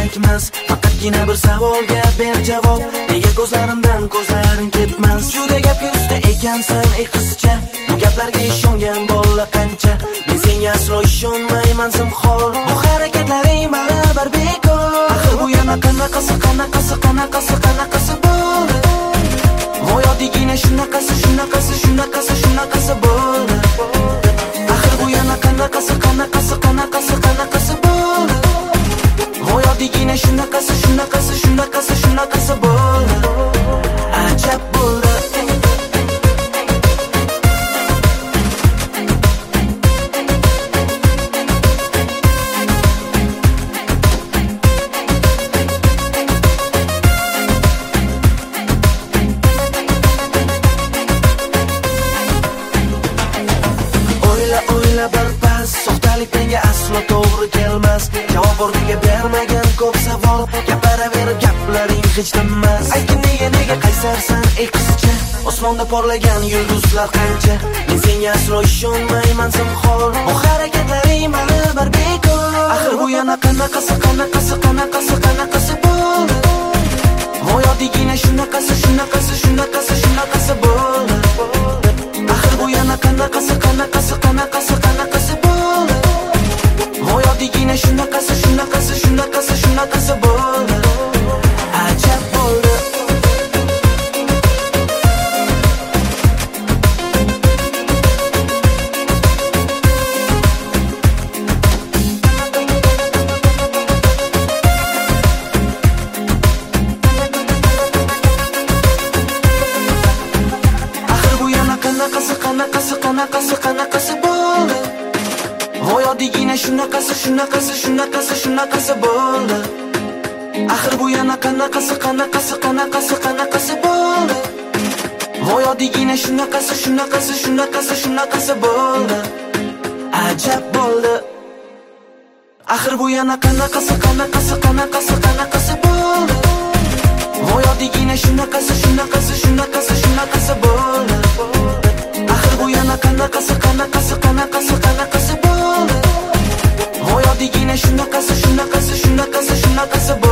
kerakmas. Faqatgina bir savolga ber javob. Nega ko'zlarimdan ko'zlaring ketmas? Juda gapga usta ekansan ey qizcha. Bu gaplarga ishongan bola qancha? Men senga aslo ishonmayman zinhor. Bu harakatlaring baribir bekor. Axir bu yana qanaqasi bo'ldi? Voyodigina shunaqasi bo'ldi. Axir bu yana qanaqasi bo'ldi? Voyodigina shunaqasi bo'ldi. Ajab bo'ldi. Barpas, soxtalik menga aslo to'g'ri kelmas. Javob o'rniga bermagan ko'p savol. Gapiraverib gaplaring hech tinmas. Aytgin nega qaysarsan ey qizcha? Osmonda porlagan yulduzlar qancha? Men senga aslo ishonmayman zinhor. Bu harakatlaring baribir bekor. Axir bu yana qanaqasi bo'ldi? Voyodigina shunaqasi bo'ldi. Axir bu yana qanaqasi bo'ldi? Voyodigina shunaqasi bo'ldi. Ajab bo'ldi. Axir bu yana qanaqasi bo'ldi? Voyodigina shunaqasi bo'ldi. Axir bu yana qanaqasi bo'ldi? Voyodigina shunaqasi bo'ldi. Ajab bo'ldi. Axir bu yana qanaqasi bo'ldi? Voyodigina shunaqasi bo'ldi. Axir bu yana qanaqasi bo'ldi? Voyodigina shunaqasi bo'ldi.